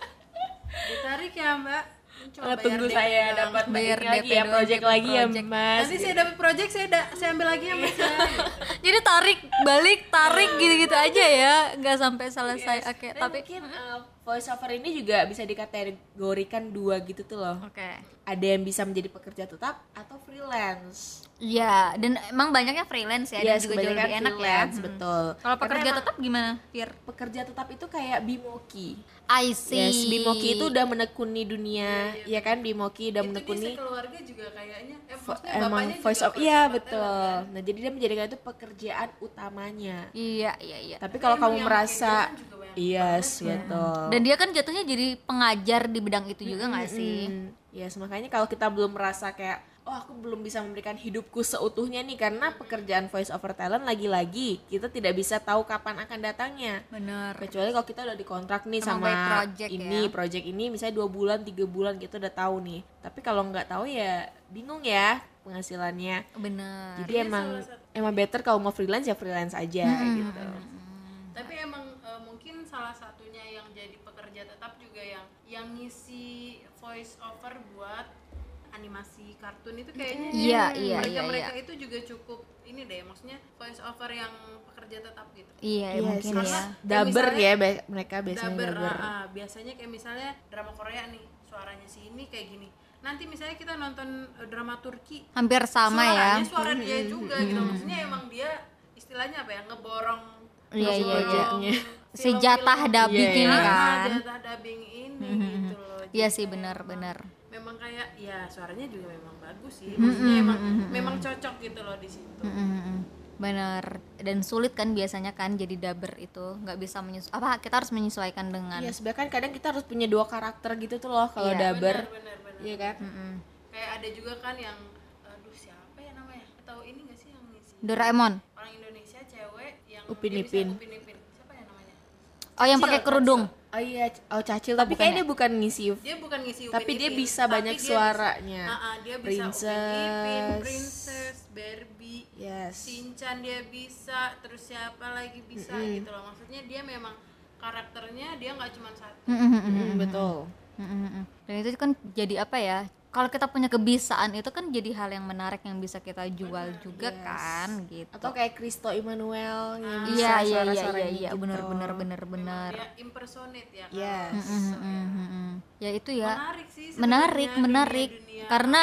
Ditarik ya Mbak. Coba Oh, tunggu bayar saya D P dapat doang. Bayar bayar lagi D P ya doang, project dapat lagi ya project. Mas. Nanti saya dapat project saya da- saya ambil lagi ya Mas. Jadi tarik balik, tarik gitu-gitu aja ya, nggak sampai selesai. Oke, Dan tapi mungkin uh, voice over ini juga bisa dikategorikan dua gitu tuh loh. oke. Ada yang bisa menjadi pekerja tetap atau freelance. Iya, dan emang banyaknya freelance ya, dan Yes, juga jauh kebanyakan lebih enak ya. freelance, Hmm. betul. Kalau Karena pekerja emang tetap gimana, Fir? pekerja tetap itu kayak Bimoki. I see. Yes, Bimoki itu udah menekuni dunia, ya kan? Bimoki udah Itu dia menekuni sekeluarga juga kayaknya eh, vo- maksudnya emang bapaknya voice juga over. Iya voice over betul. talent, Nah jadi dia menjadikan itu pekerjaan utamanya. Iya, iya, iya. Tapi kalau emang kamu yang merasa, pakai dia kan juga banyak yes banget ya. betul. Dan dia kan jatuhnya jadi pengajar di bidang itu juga nggak sih? Hmm, yes, makanya kalau kita belum merasa kayak oh aku belum bisa memberikan hidupku seutuhnya nih karena pekerjaan voice over talent lagi-lagi kita tidak bisa tahu kapan akan datangnya. Bener. Kecuali kalau kita udah dikontrak nih Emang sama by project ini ya. project ini misalnya dua bulan tiga bulan kita udah tahu nih. Tapi kalau nggak tahu ya bingung ya penghasilannya. Bener. Jadi emang emang better kalau mau freelance ya freelance aja gitu. Tapi emang eh, mungkin salah satunya yang jadi pekerja tetap juga yang yang ngisi voice over buat animasi kartun itu kayaknya Iya, dia- iya, mereka iya, mereka iya. itu juga cukup ini deh maksudnya voice over yang pekerja tetap gitu. Iya, Iya mungkin sih. ya. Daber misalnya- ya be- mereka biasanya Daber, daber. ah, ah, biasanya kayak misalnya drama Korea nih suaranya si ini kayak gini. Nanti misalnya kita nonton eh, drama Turki Hampir sama ya. suaranya suara dia juga gitu maksudnya emang dia istilahnya apa ya ngeborong Iya, iya, ngeborong iya. Si jatah dubbing Iya, ini iya. kan. Ah, jatah dubbing ini gitu loh. Jadi Iya sih, kayak benar-benar. memang kayak ya suaranya juga memang bagus sih maksudnya emang memang cocok gitu loh di situ. Mm-mm. Bener, dan sulit kan biasanya kan jadi dubber itu nggak bisa menyesuaikan apa kita harus menyesuaikan dengan Iya, sebenarnya kan kadang kita harus punya dua karakter gitu tuh loh kalau Iya. daber. Benar benar benar. Iya kan? Mm-mm. Kayak ada juga kan yang aduh siapa ya namanya? Tahu ini enggak sih yang ngisi? Doraemon. Orang Indonesia cewek yang Upin dia bisa Ipin. Upin Ipin. Siapa ya namanya? Oh yang Cacil, pakai kerudung. Oh iya, oh Cacil, tapi bukan kayaknya ya? dia bukan ngisi. Dia bukan ngisi Upin Tapi dia Ipin, bisa tapi banyak dia suaranya. Bisa, Ah, ah, dia bisa Princess. Upin Ipin, Princess, Barbie, Yes. Shinchan dia bisa, terus siapa lagi bisa gitu loh. Maksudnya dia memang karakternya dia nggak cuma satu. Mm, betul. Mm-mm. Dan itu kan jadi apa ya? Kalau kita punya kebiasaan itu kan jadi hal yang menarik yang bisa kita jual juga yes. kan gitu. Atau kayak Kristo Immanuel yang bisa Iya iya iya suara-suaranya iya iya gitu. benar benar benar benar. Dia impersonate ya kan. Yes. Mm-mm, mm-mm. Ya itu ya. Menarik sih sebenarnya Menarik, dunia- menarik. dunia, Karena apa namanya,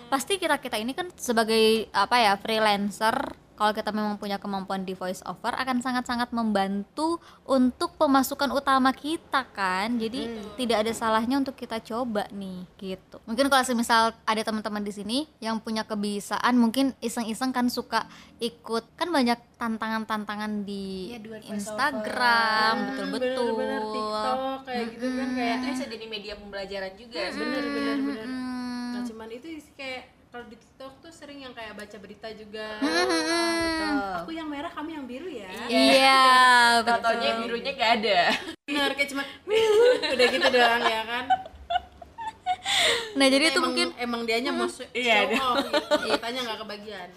pasti kita-kita ini kan sebagai apa ya freelancer, kalau kita memang punya kemampuan di voice over akan sangat-sangat membantu untuk pemasukan utama kita kan. Jadi hmm. tidak ada salahnya untuk kita coba nih gitu. Mungkin kalau semisal ada teman-teman di sini yang punya kebiasaan mungkin iseng-iseng kan suka ikut, kan banyak tantangan-tantangan di ya, Instagram, hmm, betul-betul. Bener-bener TikTok kayak gitu Hmm. kan kayak itu bisa jadi media pembelajaran juga. hmm. bener bener bener. Hmm. Nah, cuman itu sih kayak kalau di TikTok tuh sering yang kayak baca berita juga. Betul. Aku yang merah, kamu yang biru ya. Iya, betul. Fotonya birunya gak ada. Benar, kayak cuma udah gitu doang ya kan. Nah, jadi itu emang, mungkin emang dianya mau show Iya, off gitu. Beritanya nggak kebagian.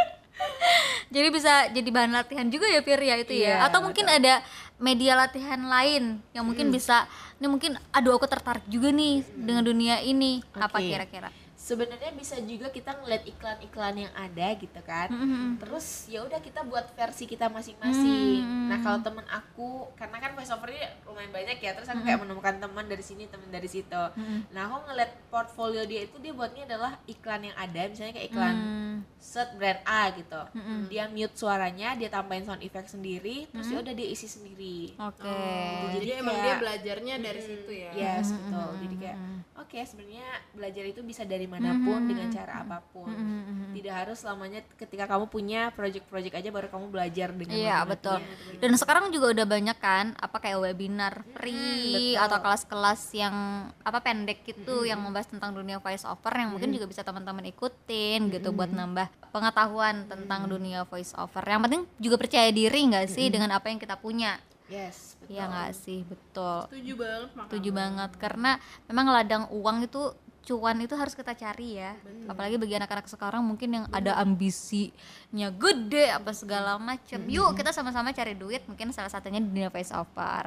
jadi bisa jadi bahan latihan juga ya Fir ya itu ya. Iya, Atau mungkin betul. ada media latihan lain yang mungkin bisa, ini mungkin aduh aku tertarik juga nih dengan dunia ini. Apa Oke. kira-kira? Sebenarnya bisa juga kita ngeliat iklan-iklan yang ada gitu kan. Mm-hmm. Terus ya udah kita buat versi kita masing-masing. Mm-hmm. Nah, kalau temen aku karena kan voice overnya lumayan banyak ya, terus aku kayak menemukan teman dari sini, teman dari situ. Mm-hmm. Nah, aku ngeliat portfolio dia itu dia buatnya adalah iklan yang ada, misalnya kayak iklan Mm. set brand A gitu. Mm-hmm. Dia mute suaranya, dia tambahin sound effect sendiri, terus ya udah dia isi sendiri. Oke. Oh, jadi, Jadi emang kayak- dia belajarnya dari situ ya. Yes, betul. Jadi kayak oke, sebenarnya belajar itu bisa dari manapun dengan cara apapun. Tidak harus selamanya ketika kamu punya project-project aja baru kamu belajar dengan Iya, menggunakannya. betul. Dan sekarang juga udah banyak kan apa kayak webinar free betul. atau kelas-kelas yang apa pendek gitu yang membahas tentang dunia voice over yang mungkin juga bisa teman-teman ikutin gitu buat nambah pengetahuan tentang dunia voice over. Yang penting juga percaya diri nggak sih dengan apa yang kita punya. Yes, betul. Iya nggak sih, betul. Setuju banget makanya. Setuju banget karena memang ladang uang itu cuan itu harus kita cari ya. Apalagi bagi anak-anak sekarang mungkin yang ada ambisinya gede apa segala macam. Yuk kita sama-sama cari duit, mungkin salah satunya di dunia voice over.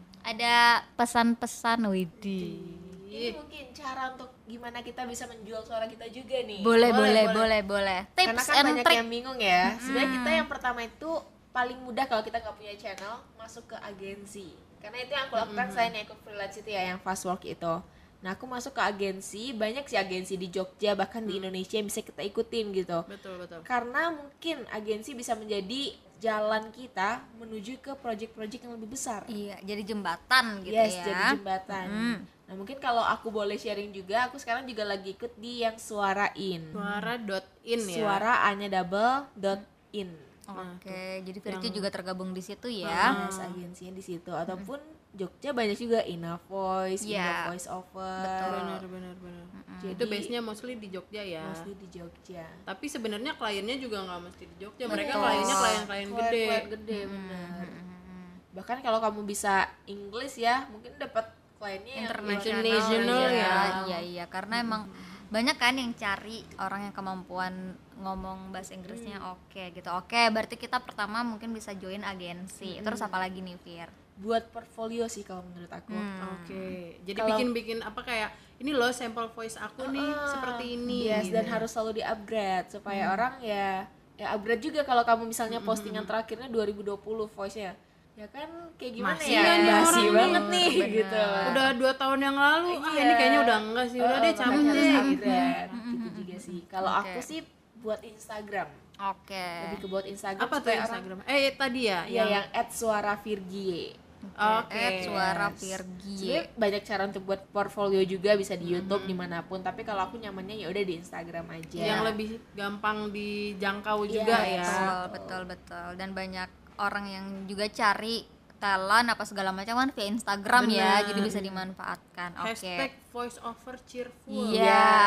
Ada pesan-pesan Widi. Ini mungkin cara untuk gimana kita bisa menjual suara kita juga nih. Boleh, boleh, boleh. boleh, boleh. Karena Tips kan and banyak trick. yang bingung ya. Sebenarnya kita yang pertama itu paling mudah kalau kita nggak punya channel masuk ke agensi. Karena itu yang aku lakukan selain yang ikut freelance itu ya, yang fast work itu. Nah, aku masuk ke agensi, banyak sih agensi di Jogja bahkan di Indonesia yang bisa kita ikutin gitu. Betul, betul. Karena mungkin agensi bisa menjadi jalan kita menuju ke project-project yang lebih besar. Iya, jadi jembatan gitu Yes, ya. jadi jembatan. Nah, mungkin kalau aku boleh sharing juga, aku sekarang juga lagi ikut di yang Suarain. Suara dot in ya. Suara A-nya double dot in. Oke, jadi Virgi juga tergabung di situ ya. Yes, agensinya di situ ataupun Jogja banyak juga Ina Voice, Iya. Ina Voice Over. Benar, benar, benar. Jadi Itu base-nya mostly di Jogja ya. mostly di Jogja. Tapi sebenarnya kliennya juga nggak mesti di Jogja. Mereka Betul. kliennya klien-klien gede. Klien gede benar. Bahkan kalau kamu bisa English ya, mungkin dapat kliennya yang Internasional International ya. Iya, iya, karena emang banyak kan yang cari orang yang kemampuan ngomong bahasa Inggrisnya oke gitu. Oke, berarti kita pertama mungkin bisa join agensi. Terus apa lagi nih, Fir? buat portfolio sih kalau menurut aku. Oke. Jadi Kalau- bikin-bikin apa kayak ini loh sampel voice aku nih Ah, seperti ini. Yes, gitu. dan harus selalu di-upgrade supaya orang ya ya upgrade juga kalau kamu misalnya postingan terakhirnya dua ribu dua puluh voice-nya. Ya kan kayak gimana Masih ya? kan nih Masih orang banget nih. nih gitu. Udah dua tahun yang lalu, ah Iya. ini kayaknya udah enggak sih, udah Oh, deh makanya cabut harus deh. upgrade. Gitu juga sih. Kalau Oke. aku sih buat Instagram. Oke. Lebih ke buat Instagram Apa tuh supaya orang- Instagram? Eh tadi ya, Ya yang at suara Virgie. Oke. At suara Yes. Virgie. Sebenarnya banyak cara untuk buat portfolio juga, bisa di YouTube dimanapun. Tapi kalau aku nyamannya ya udah di Instagram aja. yang lebih gampang dijangkau juga Yes. ya. Betul, betul, betul. Dan banyak orang yang juga cari talent apa segala macam kan via Instagram ya, Benar. jadi bisa dimanfaatkan. Oke. Hashtag voice over cheerful. Iya,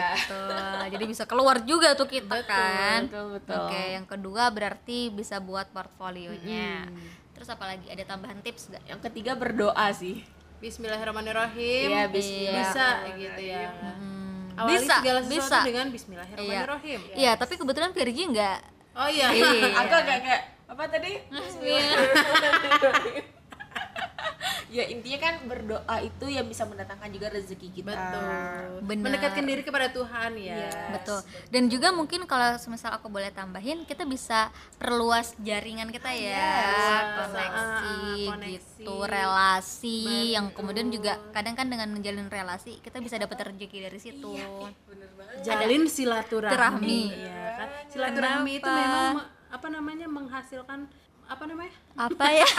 betul. Jadi bisa keluar juga tuh kita kan. betul, betul. Oke, yang kedua berarti bisa buat portfolionya. Terus apa lagi? Ada tambahan tips gak? Yang ketiga berdoa sih. Bismillahirrahmanirrahim. Iya, bismillah. Bisa gitu ya. Awali Bisa, segala sesuatu bisa. dengan Bismillahirrahmanirrahim. Iya, tapi kebetulan Virgi nggak. Oh iya. Aku agak kayak apa tadi? Ya intinya kan berdoa itu yang bisa mendatangkan juga rezeki kita. Betul. Benar. Mendekatkan diri kepada Tuhan ya. Yes. Betul. Dan juga mungkin kalau misal aku boleh tambahin, kita bisa perluas jaringan kita ya, Yes. koneksi, Ah, ah, koneksi. gitu, relasi, Betul. yang kemudian juga kadang kan dengan menjalin relasi kita bisa dapat rezeki dari situ. Iya, bener banget. Jalin silaturahmi. Silaturahmi. Ya, kan? Silaturahmi itu Kenapa? memang me- apa namanya menghasilkan apa namanya? Apa ya?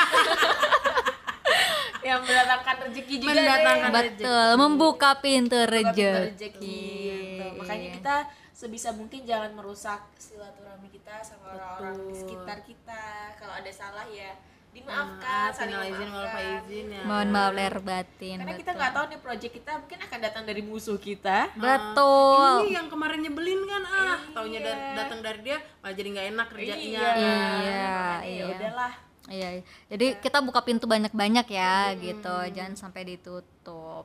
Yang mendatangkan rezeki juga Mendatangkan deh. Betul, membuka pintu Bukan pintu rezeki. rezeki gitu. Makanya kita sebisa mungkin jangan merusak silaturahmi kita sama orang-orang di Betul. sekitar kita. Kalau ada salah ya Maaf, dimaafkan, saling minal izin wal memaafkan. faizin ya. Mohon maaf lahir batin. Karena kita betul. nggak tahu nih project kita mungkin akan datang dari musuh kita. Betul. Ini yang kemarin nyebelin kan ah, taunya da- datang dari dia malah jadi nggak enak kerjanya. Iya, Iya, makanya iya. ya udahlah. Iya, jadi kita buka pintu banyak-banyak ya, gitu. Jangan sampai ditutup.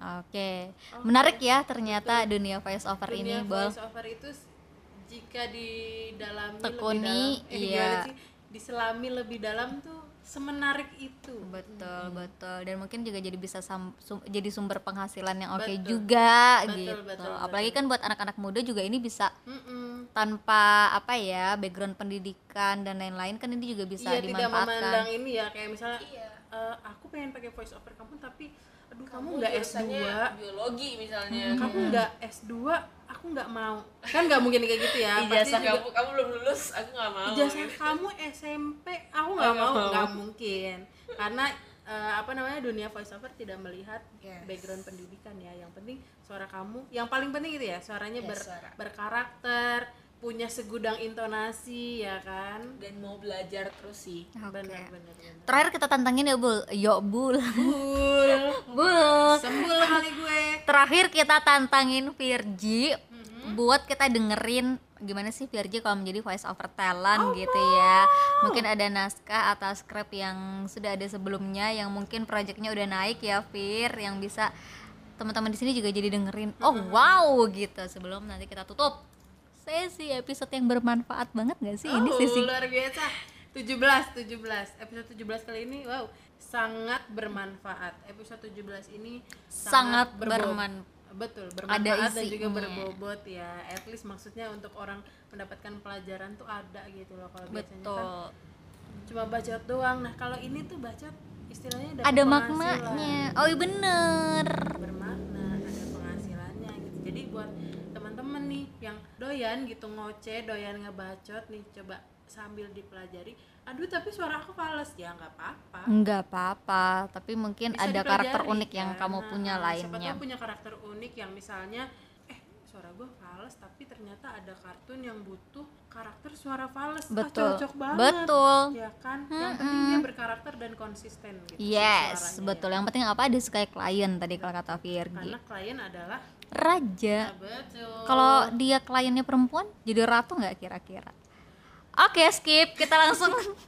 Oke, menarik ya ternyata dunia voice over Dunia ini, Bol. voice over itu s- jika didalami Tekuni, lebih dalam, eh, iya. gimana sih? Diselami lebih dalam tuh semenarik itu. Betul, betul. Dan mungkin juga jadi bisa sam- sum- jadi sumber penghasilan yang oke Betul. juga Betul, gitu. betul, Apalagi kan buat anak-anak muda juga ini bisa Mm-mm. tanpa apa ya, background pendidikan dan lain-lain kan ini juga bisa Iya, tidak memandang dimanfaatkan. ini ya kayak misalnya Iya. eh, aku pengen pakai voice over kamu tapi aduh kamu nggak S jurusannya dua, biologi misalnya. kamu nggak S dua, aku nggak mau. Kan nggak mungkin kayak gitu ya. Pasti Ijazah juga, kamu kamu belum lulus, aku nggak mau. ijazah kamu S M P, aku nggak Oh, nggak mau, mau. nggak mungkin. Karena eh, apa namanya dunia voice over tidak melihat Yes. background pendidikan ya. Yang penting suara kamu, yang paling penting itu ya suaranya Yes, ber- suara. berkarakter, punya segudang intonasi ya kan. Dan mau belajar terus sih. Oke. Benar benar benar. Terakhir kita tantangin ya, Bul. Yo, Bul. Bul, Bul. sembul kali gue. Terakhir kita tantangin Virgi buat kita dengerin gimana sih Virgi kalau menjadi voice over talent gitu ya. Mungkin ada naskah atau script yang sudah ada sebelumnya yang mungkin projectnya udah naik ya, Vir, yang bisa teman-teman di sini juga jadi dengerin. Oh, wow gitu. Sebelum nanti kita tutup sesi episode yang bermanfaat banget gak sih ini Oh, sesi? luar biasa. tujuh belas tujuh belas episode tujuh belas kali ini wow sangat bermanfaat. Episode tujuh belas ini Sangat berbo- berman- betul ada bermanfaat dan juga isinya. berbobot ya. At least maksudnya untuk orang mendapatkan pelajaran tuh ada gitu loh. Kalau biasanya kan Betul. cuma bacot doang. Nah, kalau ini tuh bacot istilahnya dapat Ada penghasilan. maknanya. Oh, iya bener. Bermakna, ada penghasilannya gitu. Jadi buat teman-teman nih yang doyan gitu ngoceh, doyan ngebacot nih, coba sambil dipelajari. Aduh, tapi suara aku fals ya, nggak apa-apa. Enggak apa-apa, tapi mungkin Bisa ada karakter dipelajari, unik yang kan? kamu punya Nah, lainnya. Siapa tahu punya karakter unik yang misalnya eh suara gue fals tapi ternyata ada kartun yang butuh karakter suara fals. Ah, Betul. cocok banget. Betul. Ya kan? Yang penting dia berkarakter dan konsisten gitu. Yes, suaranya betul. ya. Yang penting apa disukai klien tadi kalau kata Virgi. Karena klien adalah Raja. ah, betul. Kalau dia kliennya perempuan, jadi ratu nggak kira-kira? Oke, skip. Kita langsung.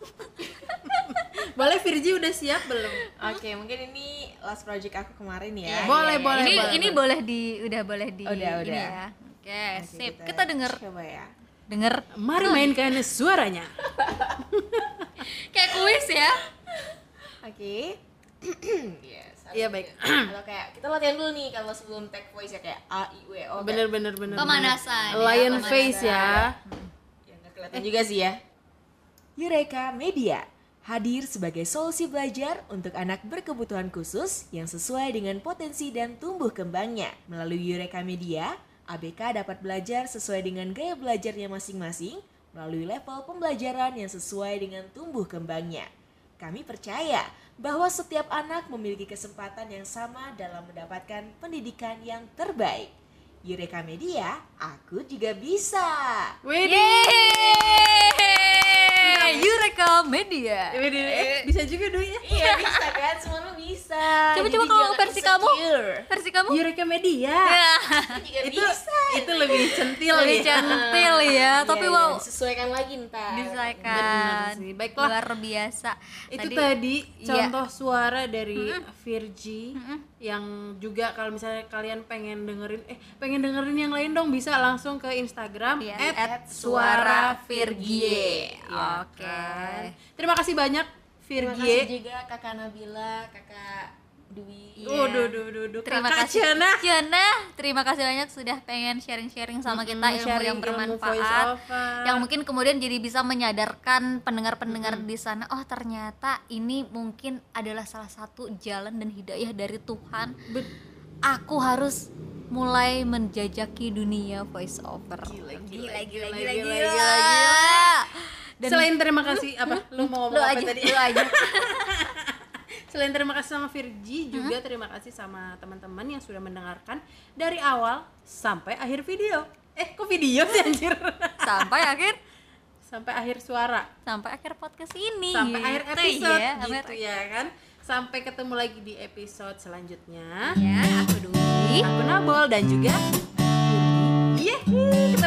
boleh Virgi udah siap belum? Oke, mungkin ini last project aku kemarin ya. Boleh, boleh. ini boleh, ini boleh. boleh di udah boleh di Udah, ini udah. ya. Oke, Oke, sip. Kita denger Coba ya. denger Mari mainkan suaranya. kayak kuis ya. Oke. Yes. Iya, baik. Kalau kayak kita latihan dulu nih kalau sebelum tag voice ya kayak A I W O. Bener bener bener. Pemanasan bener. ya, Lion pemanasan. face ya. Ya nggak kelihatan juga sih ya. Eureka Media hadir sebagai solusi belajar untuk anak berkebutuhan khusus yang sesuai dengan potensi dan tumbuh kembangnya. Melalui Eureka Media, A B K dapat belajar sesuai dengan gaya belajarnya masing-masing melalui level pembelajaran yang sesuai dengan tumbuh kembangnya. Kami percaya bahwa setiap anak memiliki kesempatan yang sama dalam mendapatkan pendidikan yang terbaik. Eureka Media, aku juga bisa. Yeay! Eureka Media. Eh, bisa juga doi ya. Iya bisa kan, semua lu bisa. Coba Jadi coba kalau jangan versi kamu, insecure. versi kamu. Eureka Media. Ya, Aku juga itu bisa. itu lebih centil lebih ya. centil ya, Iya, tapi iya, wow, disesuaikan lagi ntar. disesuaikan. Benar sih. Baiklah. Luar biasa. Itu tadi, iya. contoh suara dari Virgi yang juga kalau misalnya kalian pengen dengerin eh pengen dengerin yang lain dong bisa langsung ke Instagram Iya, at at suara suara Virgie. Virgie. Ya Oke. kan? Terima kasih banyak Terima kasih Virgie. juga Kakak Nabila, Kakak Dwi. Iya. Oh, duh, duh, duh, duh. Terima Kakak kasih Ciana. Ciana, terima kasih banyak sudah pengen sharing-sharing sama Mm-mm, kita ilmu sharing yang ilmu bermanfaat, voice-over. yang mungkin kemudian jadi bisa menyadarkan pendengar-pendengar Mm-mm. di sana, oh ternyata ini mungkin adalah salah satu jalan dan hidayah dari Tuhan. Bet- Aku harus mulai menjajaki dunia voice over. Gila, gila, gila, gila, gila, gila, gila, gila. Dan Selain terima kasih apa? Lu mau lu ngomong apa aja, tadi? lu aja. Selain terima kasih sama Virgie, juga terima kasih sama teman-teman yang sudah mendengarkan dari awal sampai akhir video. Eh, kok video sih anjir? Sampai akhir Sampai akhir suara, sampai akhir podcast ini. sampai akhir gitu episode ya, gitu sampai- ya kan. Sampai ketemu lagi di episode selanjutnya. Ya, aku Dwi. Aku Nabol dan juga Yeay, ketemu